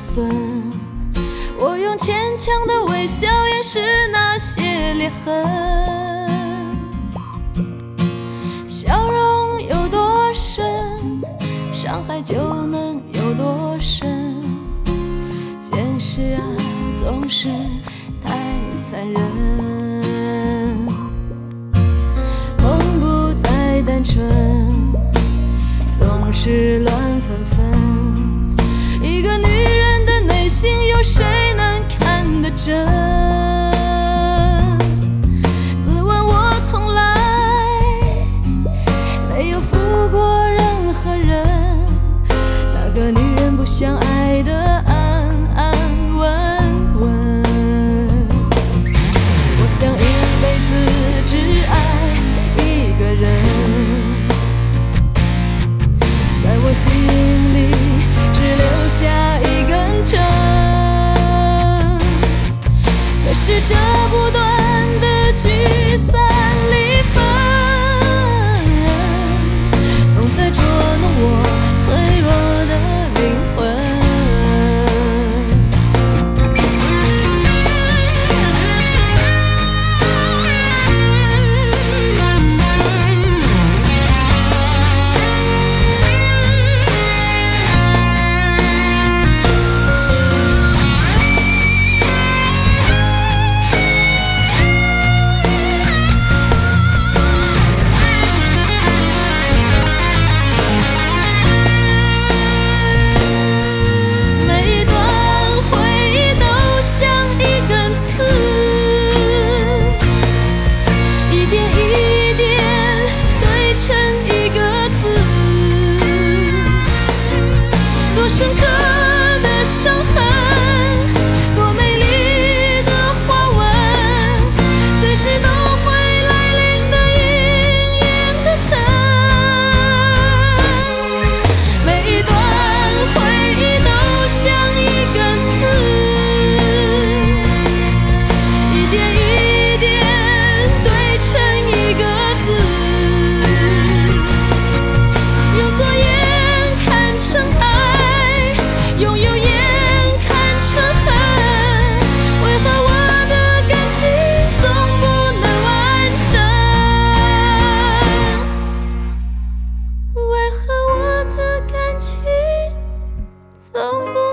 损。我用牵强的微笑掩饰那些裂痕。笑容有多深，伤害就能有多深。现实啊，总是太残忍。梦不再单纯，总是乱纷纷。一个女人的内心，有谁能看得真？自问我从来没有负过任何人，那个女人不想爱的安安稳稳。我想一辈子只爱一个人，在我心里只留下一根针。可是这不断的聚散离分，总在捉弄我脆弱的灵魂。多深刻的伤痕，多美丽的花纹，随时都会来临的隐隐的疼。每一段回忆都像一根刺，一点一点堆成一个字，用左眼看成爱，用右眼看成恨，为何我的感情总不能完整？为何我的感情总不